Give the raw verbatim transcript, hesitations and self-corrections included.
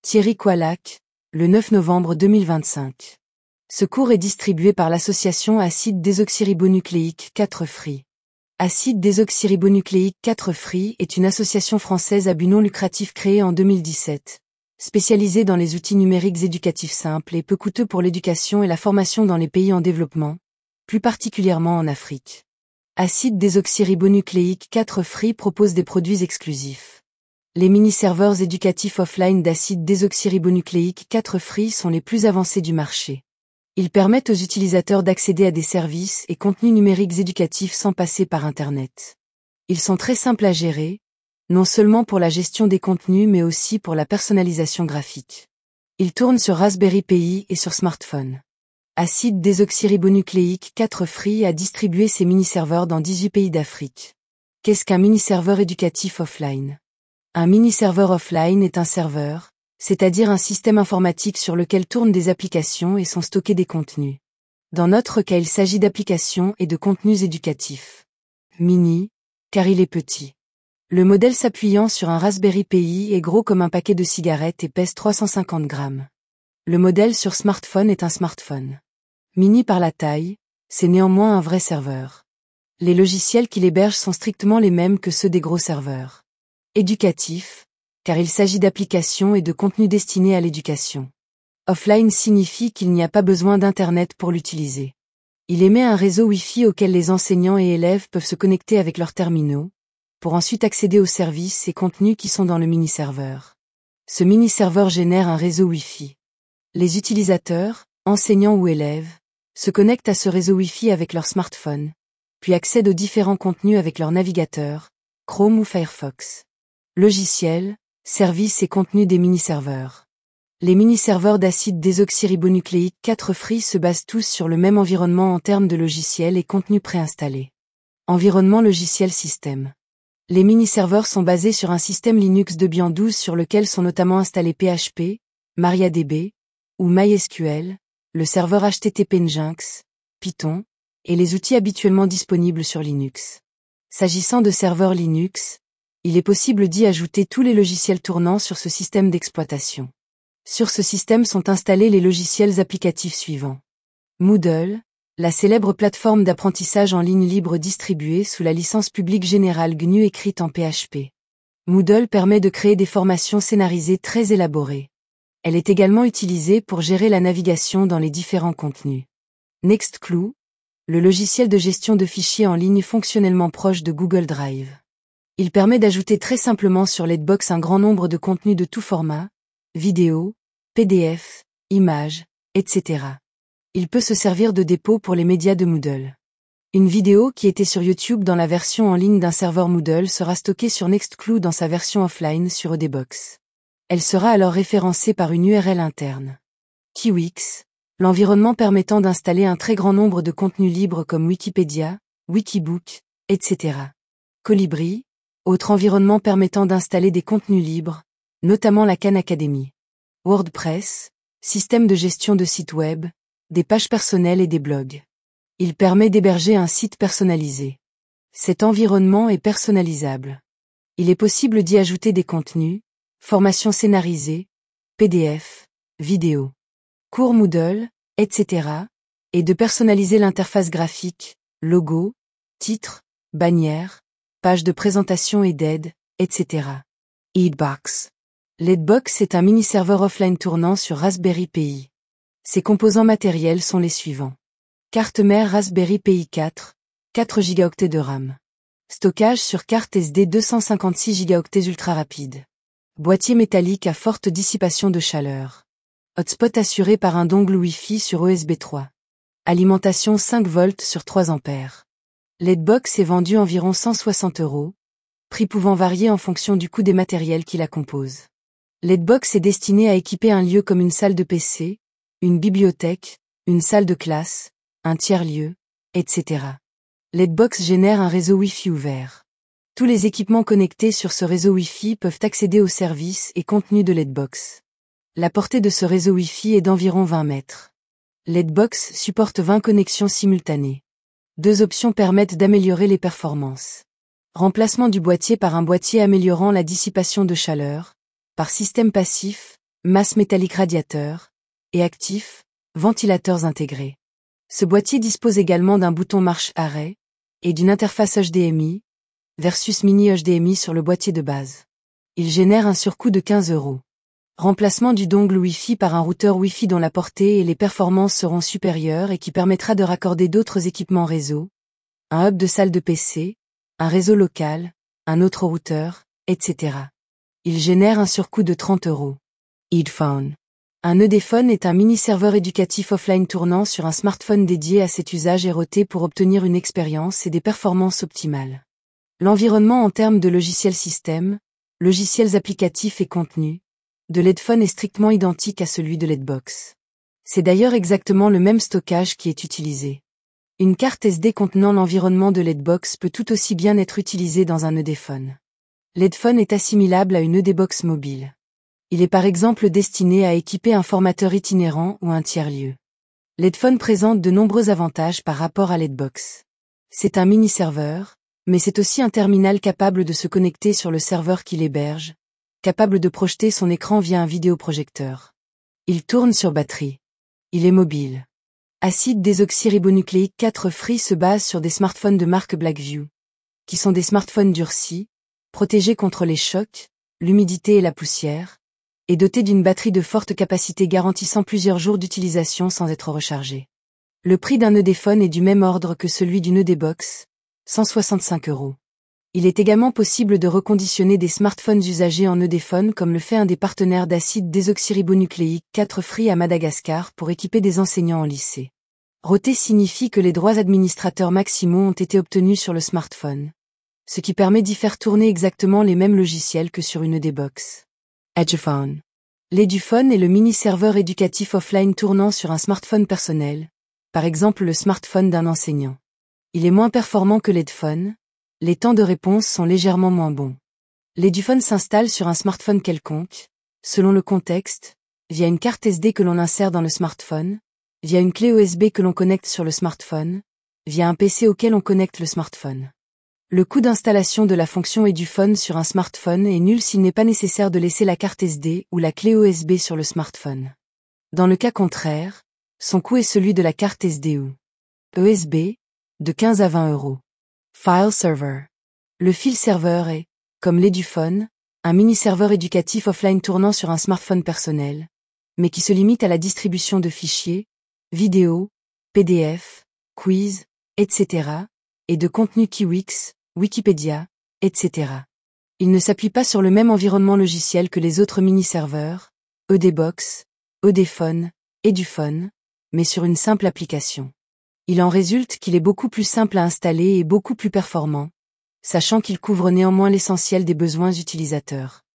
Thierry Coalac, le neuf novembre deux mille vingt-cinq. Ce cours est distribué par l'association Acide désoxyribonucléique quatre Free. Acide désoxyribonucléique quatre Free est une association française à but non lucratif créée en deux mille dix-sept, spécialisée dans les outils numériques éducatifs simples et peu coûteux pour l'éducation et la formation dans les pays en développement, plus particulièrement en Afrique. Acide désoxyribonucléique quatre Free propose des produits exclusifs. Les mini-serveurs éducatifs offline d'acide désoxyribonucléique quatre Free sont les plus avancés du marché. Ils permettent aux utilisateurs d'accéder à des services et contenus numériques éducatifs sans passer par Internet. Ils sont très simples à gérer, non seulement pour la gestion des contenus mais aussi pour la personnalisation graphique. Ils tournent sur Raspberry Pi et sur smartphone. Acide désoxyribonucléique quatre Free a distribué ses mini-serveurs dans dix-huit pays d'Afrique. Qu'est-ce qu'un mini-serveur éducatif offline? Un mini-serveur offline est un serveur, c'est-à-dire un système informatique sur lequel tournent des applications et sont stockés des contenus. Dans notre cas, il s'agit d'applications et de contenus éducatifs. Mini, car il est petit. Le modèle s'appuyant sur un Raspberry Pi est gros comme un paquet de cigarettes et pèse trois cent cinquante grammes. Le modèle sur smartphone est un smartphone. Mini par la taille, c'est néanmoins un vrai serveur. Les logiciels qui l'hébergent sont strictement les mêmes que ceux des gros serveurs. Éducatif, car il s'agit d'applications et de contenus destinés à l'éducation. Offline signifie qu'il n'y a pas besoin d'Internet pour l'utiliser. Il émet un réseau Wi-Fi auquel les enseignants et élèves peuvent se connecter avec leurs terminaux, pour ensuite accéder aux services et contenus qui sont dans le mini-serveur. Ce mini-serveur génère un réseau Wi-Fi. Les utilisateurs, enseignants ou élèves, se connectent à ce réseau Wi-Fi avec leur smartphone, puis accèdent aux différents contenus avec leur navigateur, Chrome ou Firefox. Logiciels, services et contenus des mini-serveurs. Les mini-serveurs d'acide désoxyribonucléique quatre Free se basent tous sur le même environnement en termes de logiciels et contenus préinstallés. Environnement logiciel système. Les mini-serveurs sont basés sur un système Linux Debian douze sur lequel sont notamment installés P H P, MariaDB, ou MySQL, le serveur H T T P Nginx, Python, et les outils habituellement disponibles sur Linux. S'agissant de serveurs Linux, il est possible d'y ajouter tous les logiciels tournant sur ce système d'exploitation. Sur ce système sont installés les logiciels applicatifs suivants. Moodle, la célèbre plateforme d'apprentissage en ligne libre distribuée sous la licence publique générale G N U écrite en P H P. Moodle permet de créer des formations scénarisées très élaborées. Elle est également utilisée pour gérer la navigation dans les différents contenus. Nextcloud, le logiciel de gestion de fichiers en ligne fonctionnellement proche de Google Drive. Il permet d'ajouter très simplement sur Leadbox un grand nombre de contenus de tout format, vidéo, P D F, images, et cetera. Il peut se servir de dépôt pour les médias de Moodle. Une vidéo qui était sur YouTube dans la version en ligne d'un serveur Moodle sera stockée sur Nextcloud dans sa version offline sur Odebox. Elle sera alors référencée par une U R L interne. Kiwix, l'environnement permettant d'installer un très grand nombre de contenus libres comme Wikipédia, Wikibook, et cetera. Colibri, autre environnement permettant d'installer des contenus libres, notamment la Khan Academy. WordPress, système de gestion de sites web, des pages personnelles et des blogs. Il permet d'héberger un site personnalisé. Cet environnement est personnalisable. Il est possible d'y ajouter des contenus, formations scénarisées, P D F, vidéos, cours Moodle, et cetera, et de personnaliser l'interface graphique, logo, titres, bannières, pages de présentation et d'aide, et cetera. Leadbox. Leadbox est un mini-serveur offline tournant sur Raspberry Pi. Ses composants matériels sont les suivants. Carte mère Raspberry Pi quatre, quatre gigaoctets de RAM. Stockage sur carte S D deux cent cinquante-six gigaoctets ultra rapide. Boîtier métallique à forte dissipation de chaleur. Hotspot assuré par un dongle Wi-Fi sur U S B trois. Alimentation cinq volts sur trois ampères. Leadbox est vendu environ cent soixante euros, prix pouvant varier en fonction du coût des matériels qui la composent. Leadbox est destiné à équiper un lieu comme une salle de P C, une bibliothèque, une salle de classe, un tiers-lieu, et cetera. Leadbox génère un réseau Wi-Fi ouvert. Tous les équipements connectés sur ce réseau Wi-Fi peuvent accéder aux services et contenus de Leadbox. La portée de ce réseau Wi-Fi est d'environ vingt mètres. Leadbox supporte vingt connexions simultanées. Deux options permettent d'améliorer les performances. Remplacement du boîtier par un boîtier améliorant la dissipation de chaleur, par système passif, masse métallique radiateur, et actif, ventilateurs intégrés. Ce boîtier dispose également d'un bouton marche-arrêt, et d'une interface H D M I, versus mini H D M I sur le boîtier de base. Il génère un surcoût de quinze euros. Remplacement du dongle Wi-Fi par un routeur Wi-Fi dont la portée et les performances seront supérieures et qui permettra de raccorder d'autres équipements réseau, un hub de salle de P C, un réseau local, un autre routeur, et cetera. Il génère un surcoût de trente euros. Headphone. Un Headphone est un mini-serveur éducatif offline tournant sur un smartphone dédié à cet usage et roté pour obtenir une expérience et des performances optimales. L'environnement en termes de logiciel système, logiciels applicatifs et contenu, de l'Headphone est strictement identique à celui de l'Headbox. C'est d'ailleurs exactement le même stockage qui est utilisé. Une carte S D contenant l'environnement de l'Headbox peut tout aussi bien être utilisée dans un Headphone. L'Headphone est assimilable à une Headbox mobile. Il est par exemple destiné à équiper un formateur itinérant ou un tiers-lieu. L'Headphone présente de nombreux avantages par rapport à l'Headbox. C'est un mini-serveur, mais c'est aussi un terminal capable de se connecter sur le serveur qui l'héberge, capable de projeter son écran via un vidéoprojecteur. Il tourne sur batterie. Il est mobile. Acide désoxyribonucléique quatre Free se base sur des smartphones de marque Blackview, qui sont des smartphones durcis, protégés contre les chocs, l'humidité et la poussière, et dotés d'une batterie de forte capacité garantissant plusieurs jours d'utilisation sans être rechargé. Le prix d'un Headphone est du même ordre que celui d'une Headbox, cent soixante-cinq euros. Il est également possible de reconditionner des smartphones usagés en Headphone comme le fait un des partenaires d'acide désoxyribonucléique quatre Free à Madagascar pour équiper des enseignants en lycée. Roté signifie que les droits administrateurs maximaux ont été obtenus sur le smartphone, ce qui permet d'y faire tourner exactement les mêmes logiciels que sur une Headbox. Edgephone. L'Eduphone est le mini-serveur éducatif offline tournant sur un smartphone personnel, par exemple le smartphone d'un enseignant. Il est moins performant que l'Headphone, les temps de réponse sont légèrement moins bons. L'Eduphone s'installe sur un smartphone quelconque, selon le contexte, via une carte S D que l'on insère dans le smartphone, via une clé U S B que l'on connecte sur le smartphone, via un P C auquel on connecte le smartphone. Le coût d'installation de la fonction Eduphone sur un smartphone est nul s'il n'est pas nécessaire de laisser la carte S D ou la clé U S B sur le smartphone. Dans le cas contraire, son coût est celui de la carte S D ou U S B, de quinze à vingt euros. File Server. Le file serveur est, comme l'Eduphone, un mini-serveur éducatif offline tournant sur un smartphone personnel, mais qui se limite à la distribution de fichiers, vidéos, P D F, quiz, et cetera, et de contenu Kiwix, Wikipédia, et cetera. Il ne s'appuie pas sur le même environnement logiciel que les autres mini-serveurs, Headbox, Headphone, Eduphone, mais sur une simple application. Il en résulte qu'il est beaucoup plus simple à installer et beaucoup plus performant, sachant qu'il couvre néanmoins l'essentiel des besoins utilisateurs.